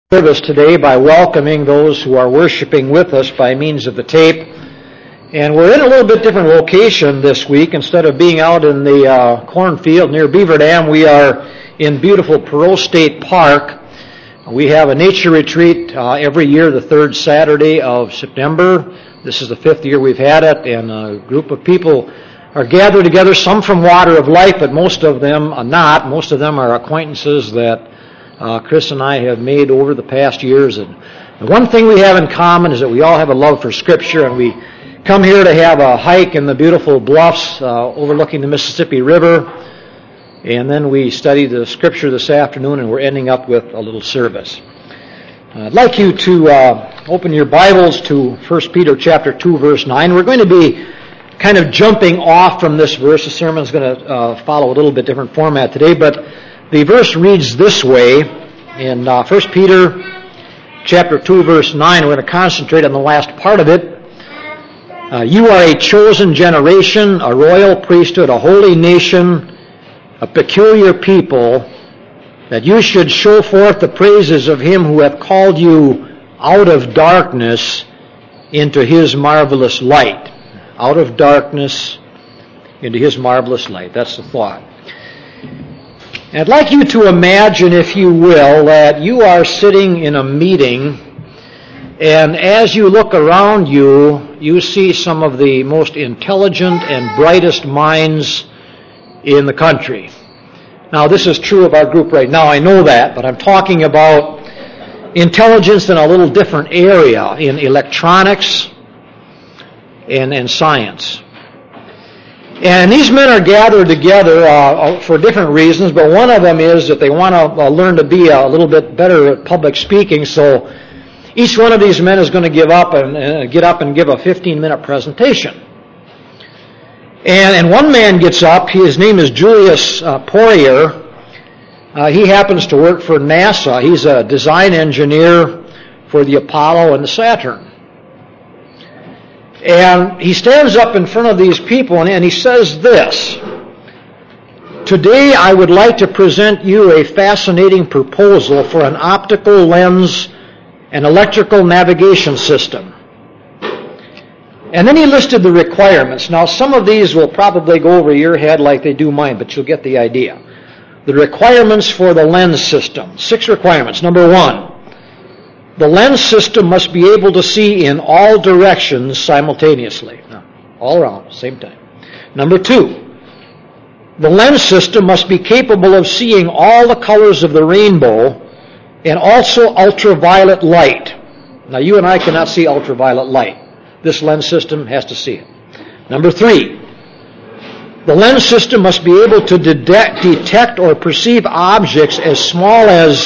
Service today by welcoming those who are worshiping with us by means of the tape. And we're in a little bit different location this week. Instead of being out in the cornfield near Beaver Dam, we are in beautiful Perot State Park. We have a nature retreat every year, the third Saturday of September. This is the fifth year we've had it, and a group of people are gathered together, some from Water of Life, but most of them are not. Most of them are acquaintances that Chris and I have made over the past years. And the one thing we have in common is that we all have a love for Scripture, and we come here to have a hike in the beautiful bluffs overlooking the Mississippi River, and then we study the Scripture this afternoon, and we're ending up with a little service. I'd like you to open your Bibles to 1 Peter chapter 2, verse 9. We're going to be kind of jumping off from this verse. The sermon's going to follow a little bit different format today, but the verse reads this way in 1 Peter chapter 2, verse 9. We're going to concentrate on the last part of it. You are a chosen generation, a royal priesthood, a holy nation, a peculiar people, that you should show forth the praises of Him who hath called you out of darkness into His marvelous light. Out of darkness into His marvelous light. That's the thought. I'd like you to imagine, if you will, that you are sitting in a meeting, and as you look around you, you see some of the most intelligent and brightest minds in the country. Now, this is true of our group right now, I know that, but I'm talking about intelligence in a little different area, in electronics and science. And these men are gathered together for different reasons, but one of them is that they want to learn to be a little bit better at public speaking, so each one of these men is going to get up and give a 15-minute presentation. And one man gets up. His name is Julius Poirier. He happens to work for NASA. He's a design engineer for the Apollo and the Saturn. And he stands up in front of these people and he says this: "Today I would like to present you a fascinating proposal for an optical lens and electrical navigation system." And then he listed the requirements. Now, some of these will probably go over your head like they do mine, but you'll get the idea. The requirements for the lens system. 6 requirements. Number 1, the lens system must be able to see in all directions simultaneously. All around, same time. Number 2, the lens system must be capable of seeing all the colors of the rainbow and also ultraviolet light. Now, you and I cannot see ultraviolet light. This lens system has to see it. Number 3, the lens system must be able to detect or perceive objects as small as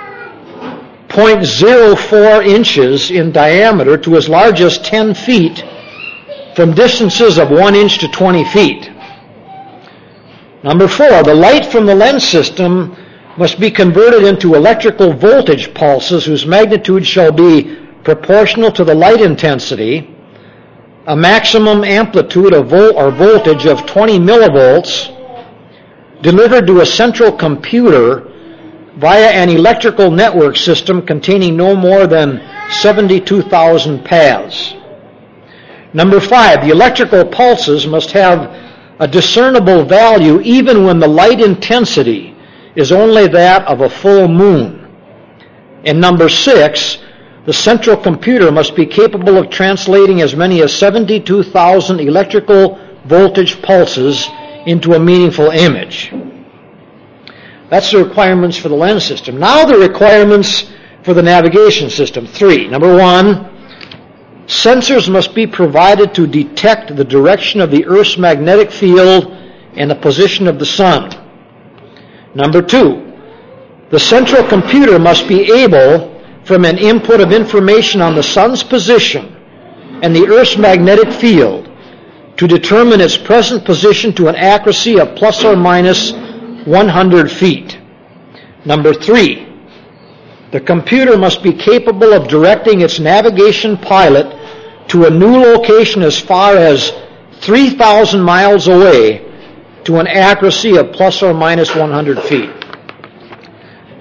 0.04 inches in diameter to as large as 10 feet from distances of 1 inch to 20 feet. Number 4, the light from the lens system must be converted into electrical voltage pulses whose magnitude shall be proportional to the light intensity, a maximum amplitude of voltage of 20 millivolts, delivered to a central computer via an electrical network system containing no more than 72,000 paths. Number 5, the electrical pulses must have a discernible value even when the light intensity is only that of a full moon. And number 6, the central computer must be capable of translating as many as 72,000 electrical voltage pulses into a meaningful image. That's the requirements for the lens system. Now the requirements for the navigation system. 3. Number 1, sensors must be provided to detect the direction of the Earth's magnetic field and the position of the sun. Number 2, the central computer must be able, from an input of information on the sun's position and the Earth's magnetic field, to determine its present position to an accuracy of plus or minus 100 feet. Number 3, the computer must be capable of directing its navigation pilot to a new location as far as 3,000 miles away to an accuracy of plus or minus 100 feet.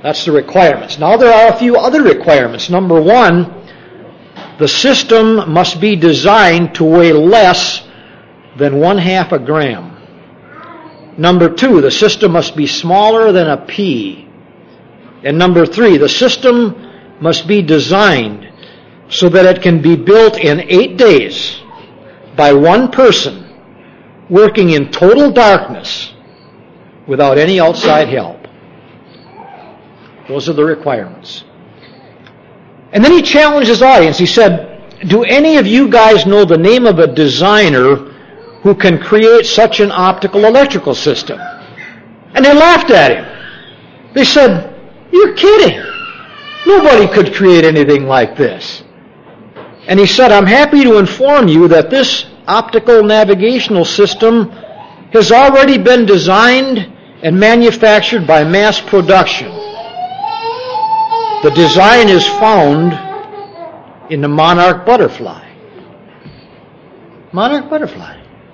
That's the requirements. Now there are a few other requirements. Number one, the system must be designed to weigh less than 1/2 gram. Number two, the system must be smaller than a pea. And number three, the system must be designed so that it can be built in 8 days by one person working in total darkness without any outside help. Those are the requirements. And then he challenged his audience. He said, do any of you guys know the name of a designer who can create such an optical electrical system? And they laughed at him. They said, you're kidding. Nobody could create anything like this. And he said, I'm happy to inform you that this optical navigational system has already been designed and manufactured by mass production. The design is found in the monarch butterfly. Monarch butterfly.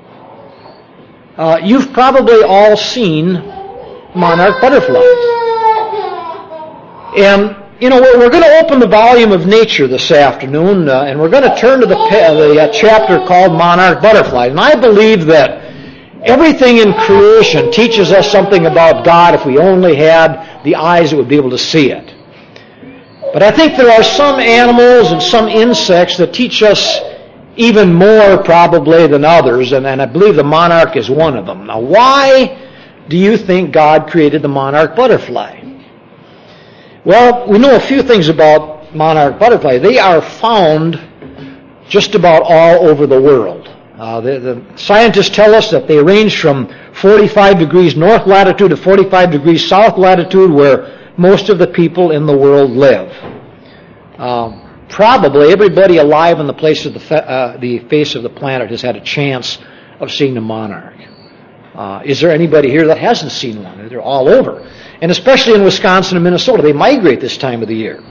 You've probably all seen monarch butterflies. And, you know, we're going to open the volume of Nature this afternoon, and we're going to turn to the chapter called Monarch Butterfly. And I believe that everything in creation teaches us something about God if we only had the eyes that would be able to see it. But I think there are some animals and some insects that teach us even more probably than others, and I believe the monarch is one of them. Now, why do you think God created the monarch butterfly? Well, we know a few things about monarch butterfly. They are found just about all over the world. The scientists tell us that they range from 45 degrees north latitude to 45 degrees south latitude, where most of the people in the world live. Probably everybody alive on the face of the planet has had a chance of seeing the monarch. Is there anybody here that hasn't seen one? They're all over. And especially in Wisconsin and Minnesota, they migrate this time of the year.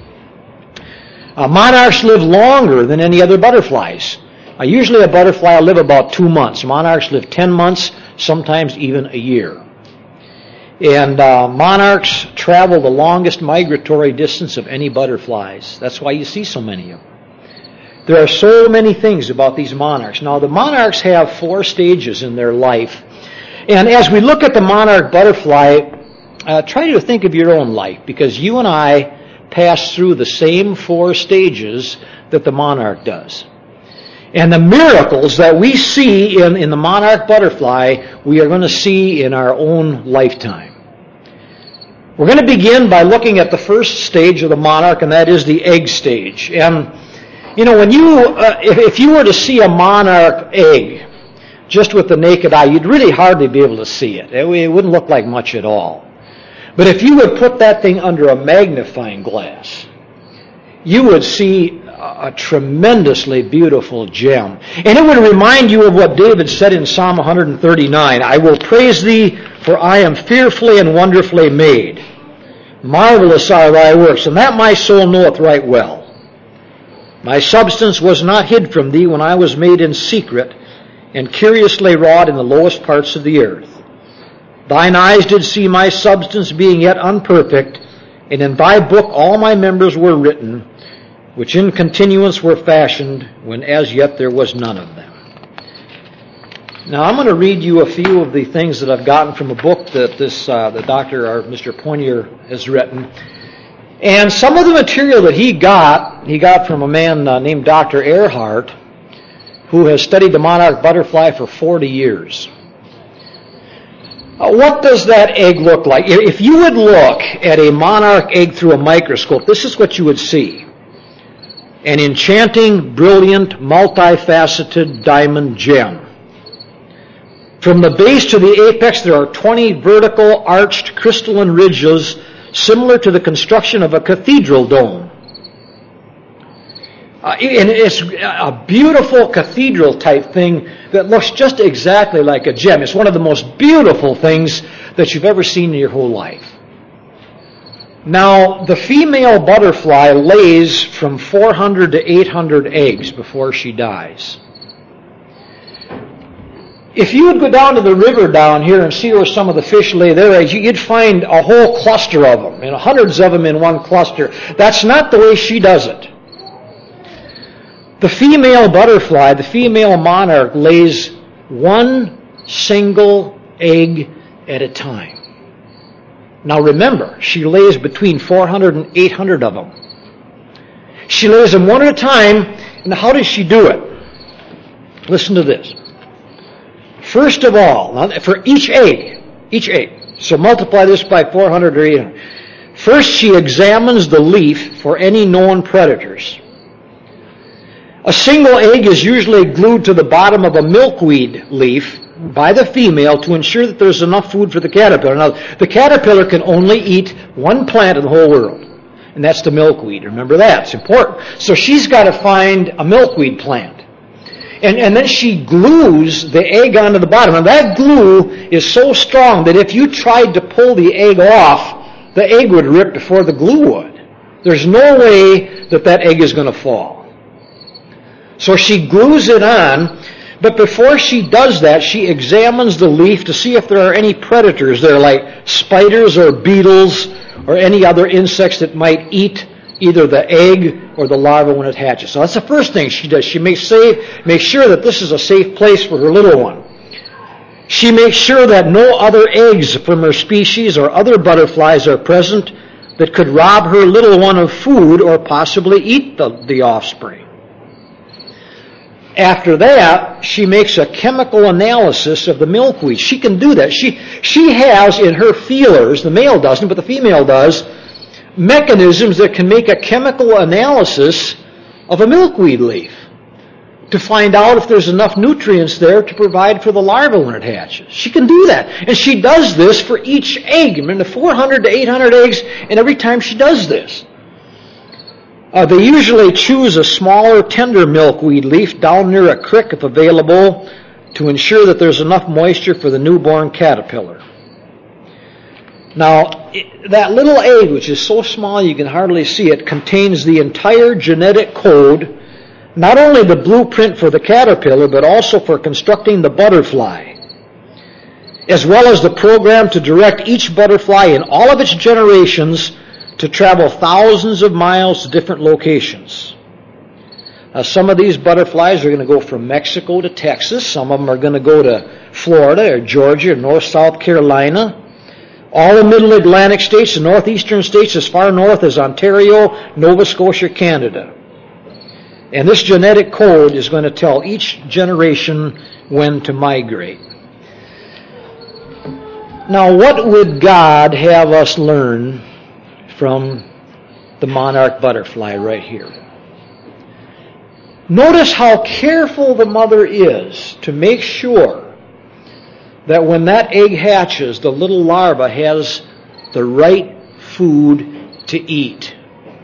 Monarchs live longer than any other butterflies. Usually a butterfly will live about 2 months. Monarchs live 10 months, sometimes even a year. And monarchs travel the longest migratory distance of any butterflies. That's why you see so many of them. There are so many things about these monarchs. Now, the monarchs have 4 stages in their life. And as we look at the monarch butterfly, try to think of your own life, because you and I pass through the same 4 stages that the monarch does. And the miracles that we see in the monarch butterfly, we are going to see in our own lifetime. We're going to begin by looking at the first stage of the monarch, and that is the egg stage. And, you know, when if you were to see a monarch egg just with the naked eye, you'd really hardly be able to see it. It wouldn't look like much at all. But if you would put that thing under a magnifying glass, you would see a tremendously beautiful gem. And it would remind you of what David said in Psalm 139, I will praise thee, for I am fearfully and wonderfully made. Marvelous are thy works, and that my soul knoweth right well. My substance was not hid from thee when I was made in secret, and curiously wrought in the lowest parts of the earth. Thine eyes did see my substance being yet unperfect, and in thy book all my members were written, which in continuance were fashioned, when as yet there was none of them. Now I'm going to read you a few of the things that I've gotten from a book that the doctor, or Mr. Poinier, has written. And some of the material that he got from a man named Dr. Earhart, who has studied the monarch butterfly for 40 years. What does that egg look like? If you would look at a monarch egg through a microscope, this is what you would see. An enchanting, brilliant, multifaceted diamond gem. From the base to the apex, there are 20 vertical, arched, crystalline ridges similar to the construction of a cathedral dome. And it's a beautiful cathedral-type thing that looks just exactly like a gem. It's one of the most beautiful things that you've ever seen in your whole life. Now, the female butterfly lays from 400 to 800 eggs before she dies. If you would go down to the river down here and see where some of the fish lay their eggs, you'd find a whole cluster of them, hundreds of them in one cluster. That's not the way she does it. The female butterfly, the female monarch, lays one single egg at a time. Now remember, she lays between 400 and 800 of them. She lays them one at a time, and how does she do it? Listen to this. First of all, for each egg, so multiply this by 400 or 800. First, she examines the leaf for any known predators. A single egg is usually glued to the bottom of a milkweed leaf by the female to ensure that there's enough food for the caterpillar. Now, the caterpillar can only eat one plant in the whole world, and that's the milkweed. Remember that. It's important. So she's got to find a milkweed plant. And then she glues the egg onto the bottom. And that glue is so strong that if you tried to pull the egg off, the egg would rip before the glue would. There's no way that egg is going to fall. So she glues it on, but before she does that, she examines the leaf to see if there are any predators there, like spiders or beetles or any other insects that might eat either the egg or the larva when it hatches. So that's the first thing she does. She makes sure that this is a safe place for her little one. She makes sure that no other eggs from her species or other butterflies are present that could rob her little one of food or possibly eat the offspring. After that, she makes a chemical analysis of the milkweed. She can do that. She has in her feelers, the male doesn't, but the female does, mechanisms that can make a chemical analysis of a milkweed leaf to find out if there's enough nutrients there to provide for the larva when it hatches. She can do that. And she does this for each egg. I mean, the 400 to 800 eggs, and every time she does this. They usually choose a smaller, tender milkweed leaf down near a creek if available to ensure that there's enough moisture for the newborn caterpillar. Now, that little egg, which is so small you can hardly see it, contains the entire genetic code, not only the blueprint for the caterpillar, but also for constructing the butterfly, as well as the program to direct each butterfly in all of its generations to travel thousands of miles to different locations. Now, some of these butterflies are going to go from Mexico to Texas. Some of them are going to go to Florida or Georgia or North South Carolina. All the middle Atlantic states, the northeastern states, as far north as Ontario, Nova Scotia, Canada. And this genetic code is going to tell each generation when to migrate. Now, what would God have us learn from the monarch butterfly right here? Notice how careful the mother is to make sure that when that egg hatches, the little larva has the right food to eat.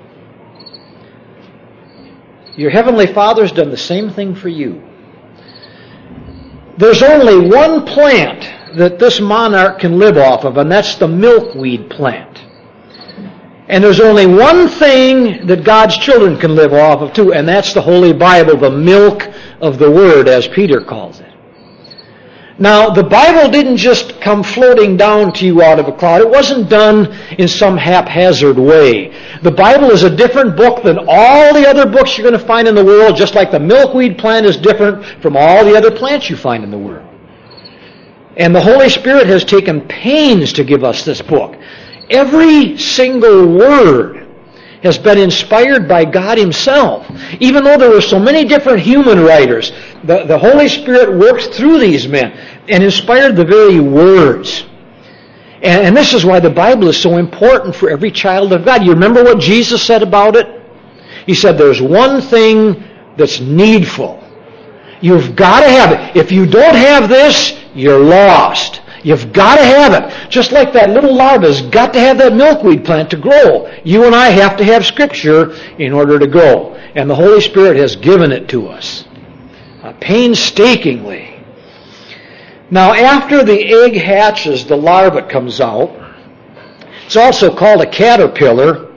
Your Heavenly Father's done the same thing for you. There's only one plant that this monarch can live off of, and that's the milkweed plant. And there's only one thing that God's children can live off of too, and that's the Holy Bible, the milk of the Word, as Peter calls it. Now, the Bible didn't just come floating down to you out of a cloud. It wasn't done in some haphazard way. The Bible is a different book than all the other books you're going to find in the world, just like the milkweed plant is different from all the other plants you find in the world. And the Holy Spirit has taken pains to give us this book. Every single word has been inspired by God Himself. Even though there were so many different human writers, the Holy Spirit worked through these men and inspired the very words. And this is why the Bible is so important for every child of God. You remember what Jesus said about it? He said there's one thing that's needful. You've got to have it. If you don't have this, you're lost. You've got to have it. Just like that little larva's got to have that milkweed plant to grow. You and I have to have Scripture in order to grow. And the Holy Spirit has given it to us painstakingly. Now, after the egg hatches, the larva comes out. It's also called a caterpillar.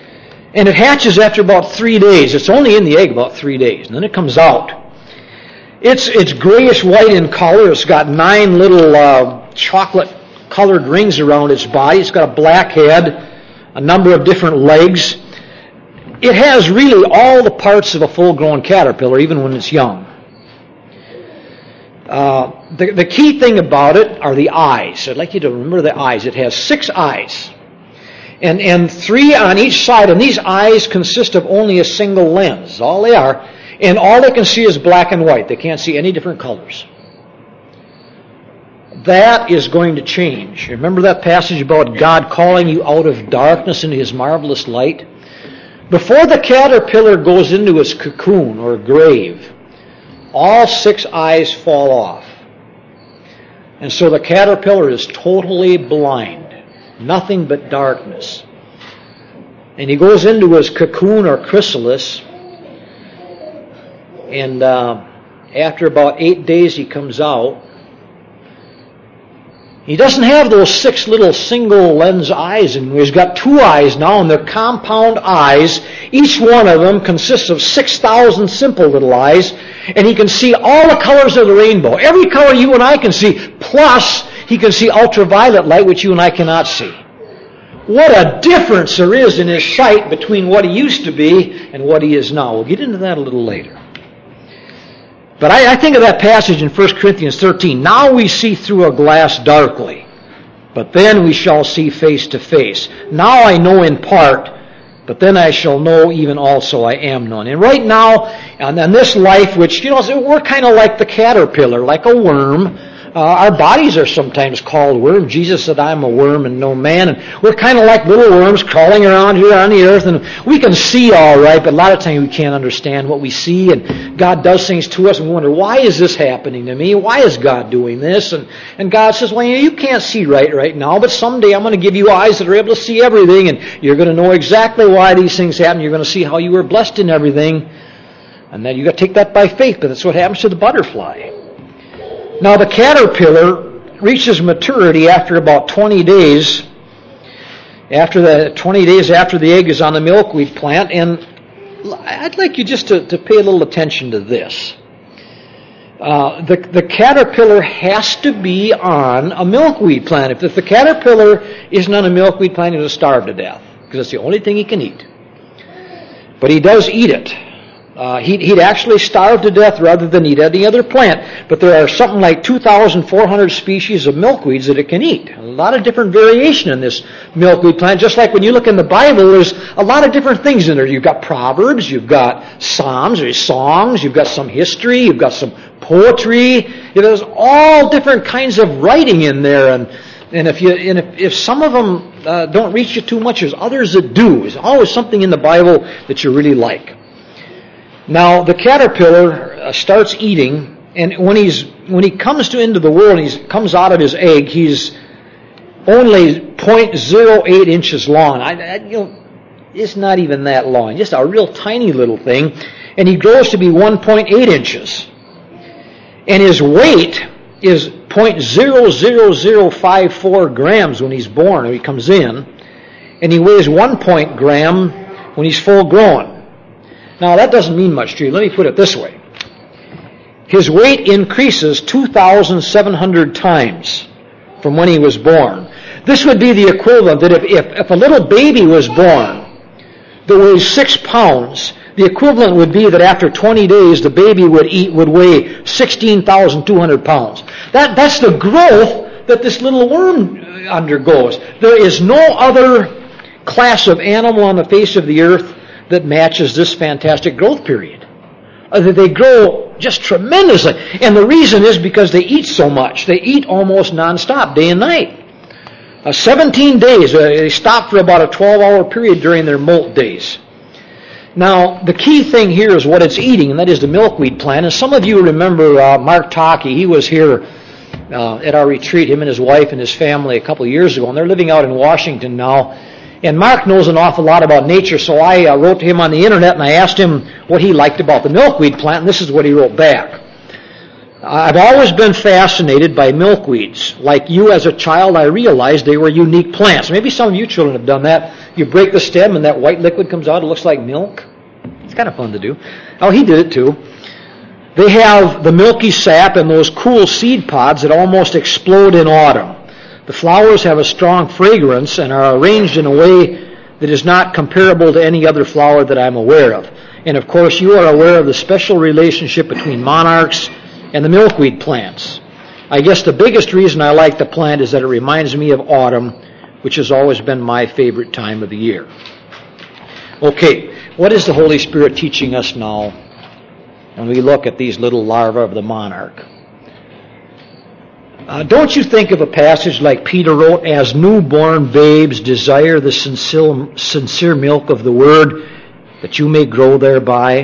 And it hatches after about 3 days. It's only in the egg about 3 days. And then it comes out. It's grayish white in color. It's got 9 little chocolate-colored rings around its body. It's got a black head, a number of different legs. It has really all the parts of a full-grown caterpillar, even when it's young. The key thing about it are the eyes. I'd like you to remember the eyes. It has 6 eyes, and 3 on each side, and these eyes consist of only a single lens. All they are. And all they can see is black and white. They can't see any different colors. That is going to change. Remember that passage about God calling you out of darkness into His marvelous light? Before the caterpillar goes into its cocoon or grave, all 6 eyes fall off. And so the caterpillar is totally blind. Nothing but darkness. And he goes into his cocoon or chrysalis, and after about 8 days he comes out. He doesn't have those 6 little single lens eyes anymore. He's got 2 eyes now, and they're compound eyes. Each one of them consists of 6,000 simple little eyes, and he can see all the colors of the rainbow. Every color you and I can see, plus he can see ultraviolet light, which you and I cannot see. What a difference there is in his sight between what he used to be and what he is now. We'll get into that a little later. But I think of that passage in 1 Corinthians 13. Now we see through a glass darkly, but then we shall see face to face. Now I know in part, but then I shall know even also I am known. And right now, and this life, which, we're kind of like the caterpillar, like a worm. Our bodies are sometimes called worms. Jesus said, I'm a worm and no man. And we're kind of like little worms crawling around here on the earth. And we can see all right, but a lot of times we can't understand what we see. And God does things to us and we wonder, why is this happening to me? Why is God doing this? And God says, well, you can't see right now, but someday I'm going to give you eyes that are able to see everything. And you're going to know exactly why these things happen. You're going to see how you were blessed in everything. And then you've got to take that by faith. But that's what happens to the butterfly. Now the caterpillar reaches maturity after about 20 days. After the 20 days after the egg is on the milkweed plant, and I'd like you just to pay a little attention to this. The caterpillar has to be on a milkweed plant. If the caterpillar isn't on a milkweed plant, he'll starve to death because it's the only thing he can eat. But he does eat it. He'd actually starve to death rather than eat any other plant. But there are something like 2,400 species of milkweeds that it can eat. A lot of different variation in this milkweed plant. Just like when you look in the Bible, there's a lot of different things in there. You've got Proverbs, you've got Psalms, there's songs, you've got some history, you've got some poetry. There's all different kinds of writing in there. And if some of them don't reach you too much, there's others that do. There's always something in the Bible that you really like. Now, the caterpillar starts eating, and when he comes into the world and he comes out of his egg, he's only 0.08 inches long. It's not even that long, just a real tiny little thing. And he grows to be 1.8 inches. And his weight is 0.00054 grams when he's born, or he comes in. And he weighs 1 gram when he's full grown. Now, that doesn't mean much to you. Let me put it this way. His weight increases 2,700 times from when he was born. This would be the equivalent that if a little baby was born that weighs 6 pounds, the equivalent would be that after 20 days, the baby would weigh 16,200 pounds. That's the growth that this little worm undergoes. There is no other class of animal on the face of the earth that matches this fantastic growth period. They grow just tremendously. And the reason is because they eat so much. They eat almost nonstop, day and night. 17 days. They stop for about a 12-hour period during their molt days. Now, the key thing here is what it's eating, and that is the milkweed plant. And some of you remember Mark Taki. He was here at our retreat, him and his wife and his family, a couple of years ago. And they're living out in Washington now. And Mark knows an awful lot about nature, so I wrote to him on the internet and I asked him what he liked about the milkweed plant, and this is what he wrote back. I've always been fascinated by milkweeds. Like you as a child, I realized they were unique plants. Maybe some of you children have done that. You break the stem and that white liquid comes out. It looks like milk. It's kind of fun to do. Oh, he did it too. They have the milky sap and those cool seed pods that almost explode in autumn. The flowers have a strong fragrance and are arranged in a way that is not comparable to any other flower that I'm aware of. And of course, you are aware of the special relationship between monarchs and the milkweed plants. I guess the biggest reason I like the plant is that it reminds me of autumn, which has always been my favorite time of the year. Okay, what is the Holy Spirit teaching us now when we look at these little larvae of the monarch? Don't you think of a passage like Peter wrote, as newborn babes desire the sincere milk of the Word, that you may grow thereby?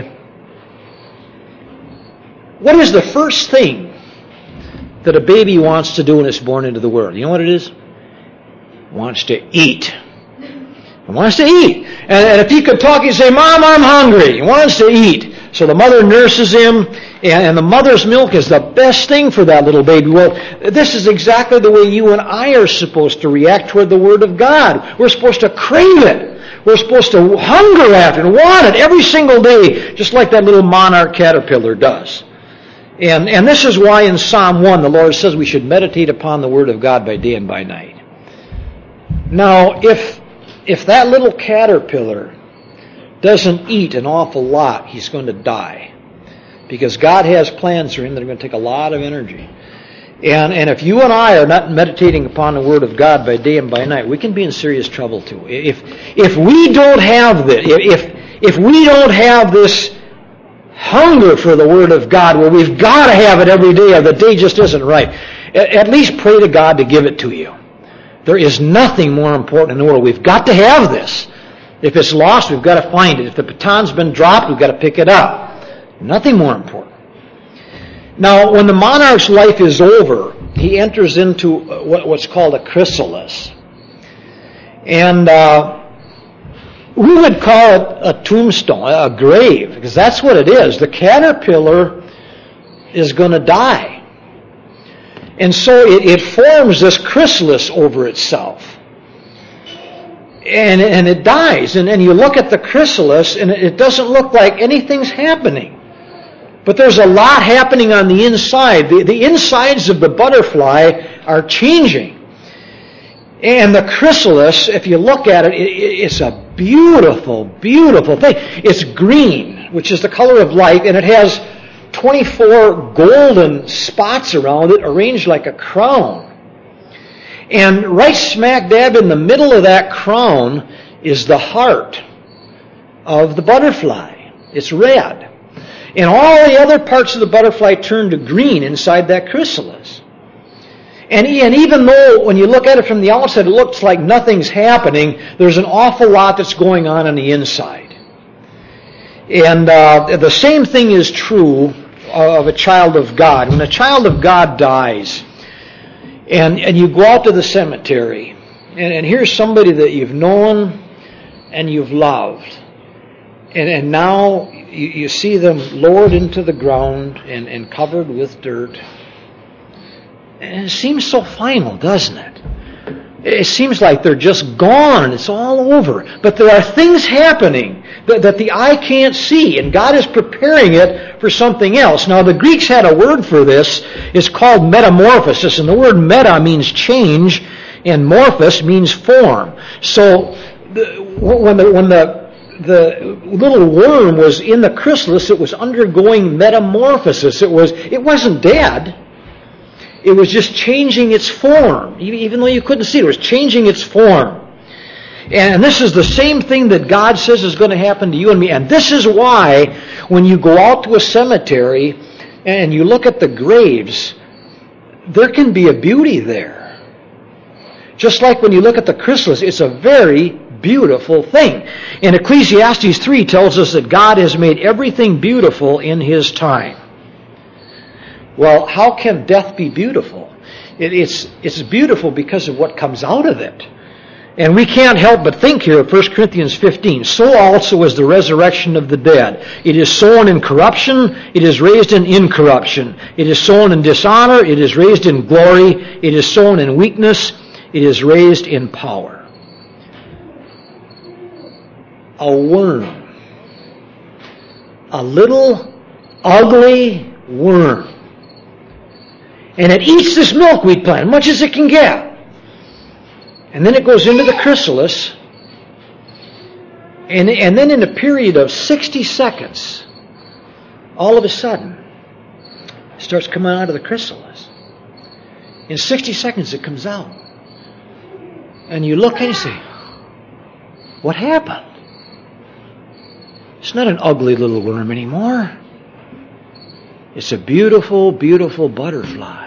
What is the first thing that a baby wants to do when it's born into the world? You know what it is? It wants to eat. It wants to eat. And if he could talk, he'd say, Mom, I'm hungry. He wants to eat. So the mother nurses him, and the mother's milk is the best thing for that little baby. Well, this is exactly the way you and I are supposed to react toward the Word of God. We're supposed to crave it. We're supposed to hunger after it and want it every single day, just like that little monarch caterpillar does. And this is why in Psalm 1 the Lord says we should meditate upon the Word of God by day and by night. Now, if that little caterpillar doesn't eat an awful lot, he's going to die. Because God has plans for him that are going to take a lot of energy. And if you and I are not meditating upon the Word of God by day and by night, we can be in serious trouble too. If we don't have this, if we don't have this hunger for the Word of God, well, we've got to have it every day or the day just isn't right. At least pray to God to give it to you. There is nothing more important in the world. We've got to have this. If it's lost, we've got to find it. If the baton's been dropped, we've got to pick it up. Nothing more important. Now, when the monarch's life is over, he enters into what's called a chrysalis. And we would call it a tombstone, a grave, because that's what it is. The caterpillar is going to die. And so it forms this chrysalis over itself. And it dies. And you look at the chrysalis, and it doesn't look like anything's happening. But there's a lot happening on the inside. The insides of the butterfly are changing. And the chrysalis, if you look at it, it's a beautiful, beautiful thing. It's green, which is the color of life, and it has 24 golden spots around it, arranged like a crown. And right smack dab in the middle of that crown is the heart of the butterfly. It's red. And all the other parts of the butterfly turn to green inside that chrysalis. And even though when you look at it from the outside, it looks like nothing's happening, there's an awful lot that's going on the inside. And the same thing is true of a child of God. When a child of God dies, and you go out to the cemetery, and here's somebody that you've known and you've loved, and now you see them lowered into the ground and covered with dirt. And it seems so final, doesn't it? It seems like they're just gone. It's all over. But there are things happening that the eye can't see, and God is preparing it for something else. Now, the Greeks had a word for this. It's called metamorphosis, and the word meta means change, and morphos means form. So, when the little worm was in the chrysalis, it was undergoing metamorphosis. It wasn't dead. It was just changing its form. Even though you couldn't see it, it was changing its form. And this is the same thing that God says is going to happen to you and me. And this is why when you go out to a cemetery and you look at the graves, there can be a beauty there. Just like when you look at the chrysalis, it's a very beautiful thing. And Ecclesiastes 3 tells us that God has made everything beautiful in His time. Well, how can death be beautiful? It's beautiful because of what comes out of it. And we can't help but think here of 1 Corinthians 15. So also is the resurrection of the dead. It is sown in corruption, it is raised in incorruption. It is sown in dishonor, it is raised in glory. It is sown in weakness, it is raised in power. A worm. A little, ugly, worm. And it eats this milkweed plant, much as it can get. And then it goes into the chrysalis. And then in a period of 60 seconds, all of a sudden, it starts coming out of the chrysalis. In 60 seconds, it comes out. And you look and you say, what happened? It's not an ugly little worm anymore. It's a beautiful, beautiful butterfly.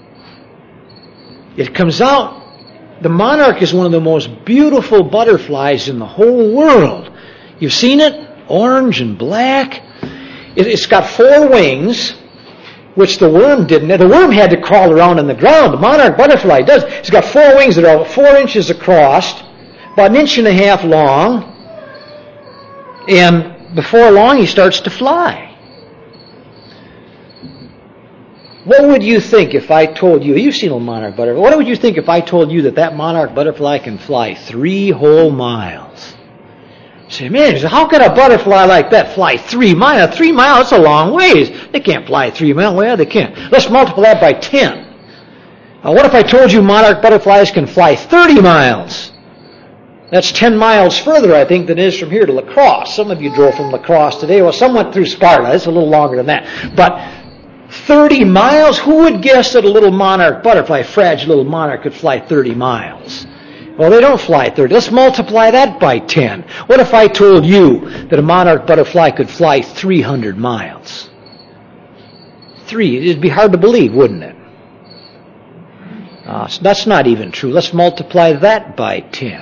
It comes out. The monarch is one of the most beautiful butterflies in the whole world. You've seen it? Orange and black. It's got 4 wings, which the worm didn't. The worm had to crawl around on the ground. The monarch butterfly does. It's got 4 wings that are 4 inches across, about 1.5 inches long. And before long, he starts to fly. What would you think if I told you, you've seen a monarch butterfly, what would you think if I told you that monarch butterfly can fly 3 whole miles? You say, man, how could a butterfly like that fly 3 miles? 3 miles, that's a long ways. They can't fly 3 miles. Well, they can't. Let's multiply that by 10. Now, what if I told you monarch butterflies can fly 30 miles? That's 10 miles further, I think, than it is from here to La Crosse. Some of you drove from La Crosse today. Well, some went through Sparta. It's a little longer than that. But 30 miles? Who would guess that a little monarch butterfly, fragile little monarch, could fly 30 miles? Well, they don't fly 30. Let's multiply that by 10. What if I told you that a monarch butterfly could fly 300 miles? 3. It'd be hard to believe, wouldn't it? So that's not even true. Let's multiply that by 10.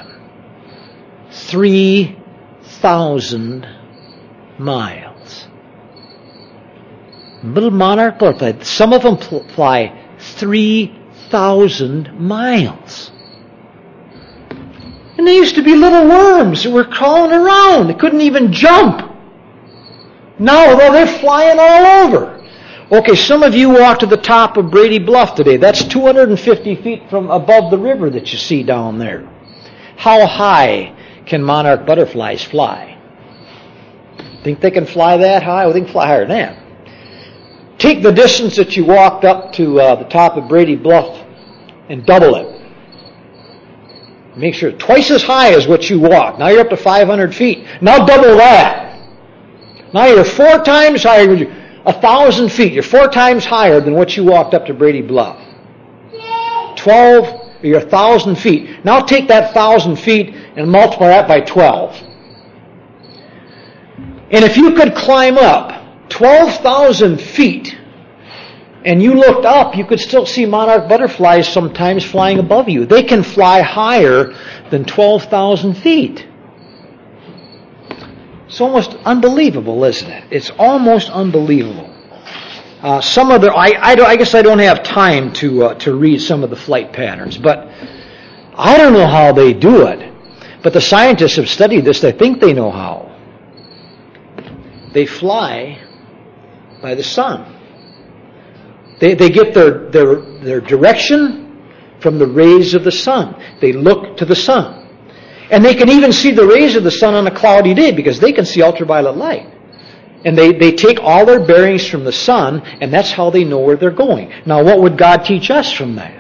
3,000 miles. Little monarch butterfly. Some of them fly 3,000 miles. And they used to be little worms that were crawling around. They couldn't even jump. Now, though, they're flying all over. Okay, some of you walked to the top of Brady Bluff today. That's 250 feet from above the river that you see down there. How high can monarch butterflies fly? Think they can fly that high? Well, they can fly higher than that. Take the distance that you walked up to the top of Brady Bluff and double it. Make sure twice as high as what you walked. Now you're up to 500 feet. Now double that. Now you're 4 times higher. 1,000 feet. You're 4 times higher than what you walked up to Brady Bluff. 12, you're 1,000 feet. Now take that 1,000 feet and multiply that by 12. And if you could climb up 12,000 feet and you looked up, you could still see monarch butterflies sometimes flying above you. They can fly higher than 12,000 feet. It's almost unbelievable, isn't it? It's almost unbelievable. I guess I don't have time to read some of the flight patterns, but I don't know how they do it. But the scientists have studied this. They think they know how. They fly by the sun. They get their direction from the rays of the sun. They look to the sun. And they can even see the rays of the sun on a cloudy day because they can see ultraviolet light. And they take all their bearings from the sun, and that's how they know where they're going. Now, what would God teach us from that?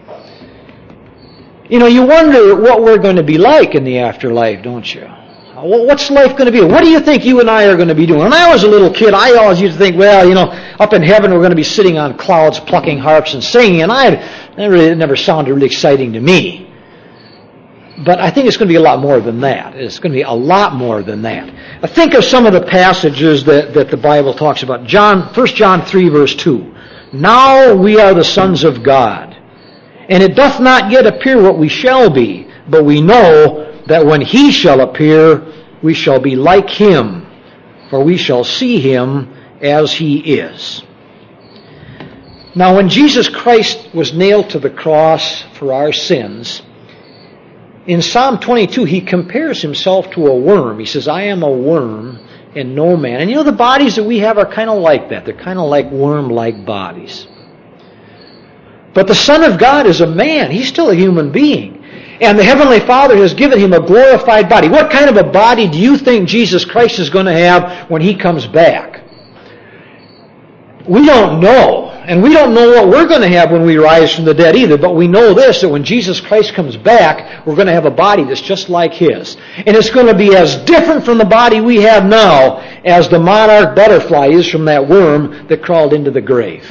You know, you wonder what we're going to be like in the afterlife, don't you? What's life going to be? What do you think you and I are going to be doing? When I was a little kid, I always used to think, well, you know, up in heaven we're going to be sitting on clouds plucking harps and singing, and it never sounded really exciting to me. But I think it's going to be a lot more than that. It's going to be a lot more than that. Now think of some of the passages that the Bible talks about. 1 John 3, verse 2. Now we are the sons of God, and it doth not yet appear what we shall be, but we know that when he shall appear, we shall be like him, for we shall see him as he is. Now, when Jesus Christ was nailed to the cross for our sins, in Psalm 22, he compares himself to a worm. He says, I am a worm and no man. And you know, the bodies that we have are kind of like that. They're kind of like worm-like bodies. But the Son of God is a man. He's still a human being. And the Heavenly Father has given him a glorified body. What kind of a body do you think Jesus Christ is going to have when he comes back? We don't know. And we don't know what we're going to have when we rise from the dead either, but we know this, that when Jesus Christ comes back, we're going to have a body that's just like His. And it's going to be as different from the body we have now as the monarch butterfly is from that worm that crawled into the grave.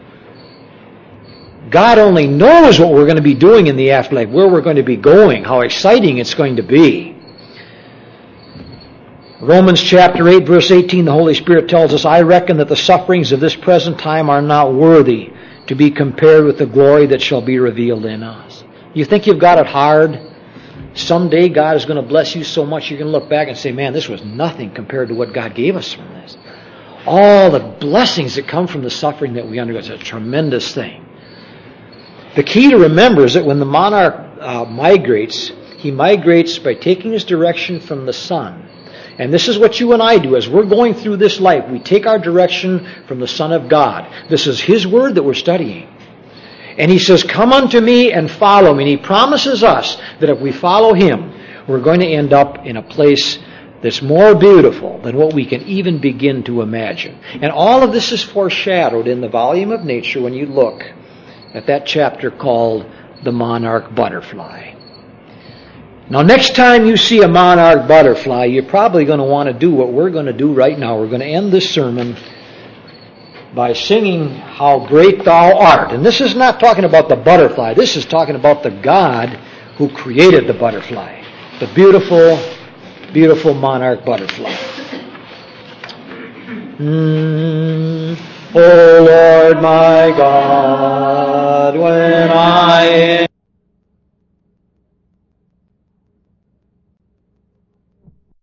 God only knows what we're going to be doing in the afterlife, where we're going to be going, how exciting it's going to be. Romans chapter 8, verse 18, the Holy Spirit tells us, I reckon that the sufferings of this present time are not worthy to be compared with the glory that shall be revealed in us. You think you've got it hard? Someday God is going to bless you so much you're going to look back and say, man, this was nothing compared to what God gave us from this. All the blessings that come from the suffering that we undergo is a tremendous thing. The key to remember is that when the monarch migrates, he migrates by taking his direction from the sun. And this is what you and I do as we're going through this life. We take our direction from the Son of God. This is His Word that we're studying. And He says, come unto me and follow me. And He promises us that if we follow Him, we're going to end up in a place that's more beautiful than what we can even begin to imagine. And all of this is foreshadowed in the volume of nature when you look at that chapter called The Monarch Butterfly. Now, next time you see a monarch butterfly, you're probably going to want to do what we're going to do right now. We're going to end this sermon by singing How Great Thou Art. And this is not talking about the butterfly. This is talking about the God who created the butterfly. The beautiful, beautiful monarch butterfly. O Lord my God,